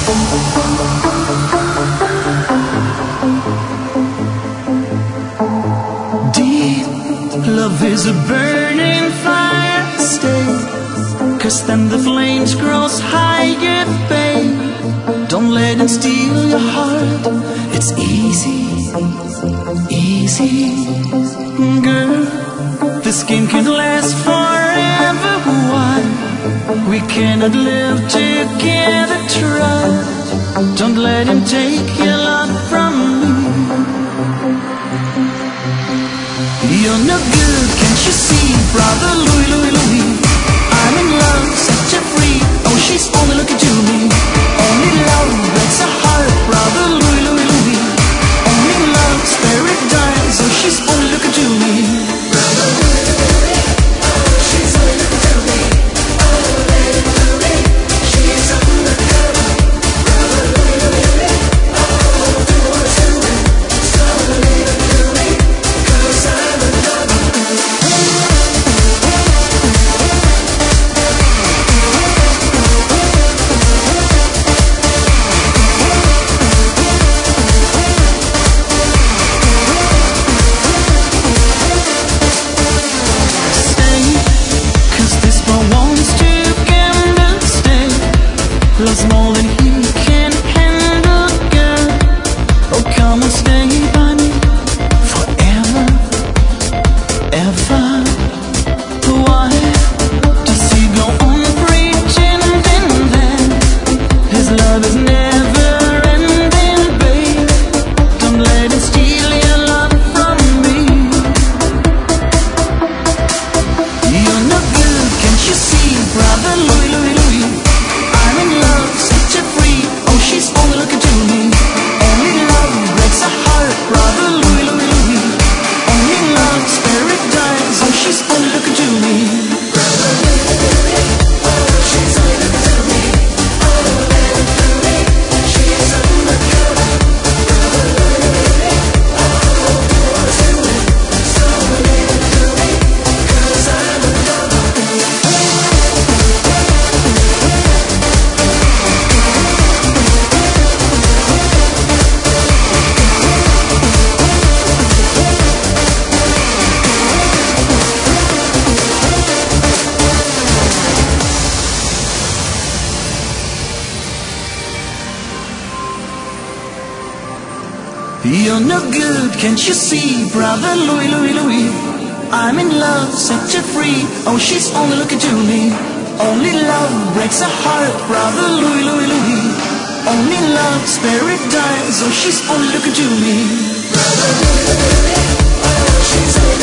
Deep love is a burning fire, stay, 'cause then the flames grows higher, babe. Don't let it steal your heart. It's easy, easy, girl. This game can last forever. Why we cannot live together? Trust. Don't let him take your love from me. You're no good, can't you see, brother Louis, Louis, Louis? I'm in love, such a freak. Oh, she's only looking to me. Only love breaks a heart, brother Louis, Louis, Louis. Only love's paradise. Oh, she's only looking to me. Brother Louis, Louis, oh, she's only looking to me. Oh, lady Louis, she's undercover. Brother Louis, Louis, oh, do what to me. So lady Louis, 'cause I'm in love. Love's more than he can handle, girl. Oh, come and stay by me forever, ever. Why does he go on preaching that his love is never ending, babe? Don't let him steal your love from me. You're no good, can't you see, brother Louis, Louis, Louis? I'm in love, such a freak. Oh, she's only looking to me. Only love breaks a heart, brother Louis, Louis, Louis. Only love's paradise. Oh, she's only looking to me. Brother Louis, Louis, oh, she's only looking to me. Oh, lady Louis, she's undercover. Brother Louis, Louis, oh, do what to me. So lady Louis, 'cause I'm in love. You're no good, can't you see, brother Louis, Louis, Louis? I'm in love, such a freak. Oh, she's only looking to me. Only love breaks a heart, brother Louis, Louis, Louis. Only love's paradise. Oh, she's only looking to me. Brother Louis, Louis, oh, she's only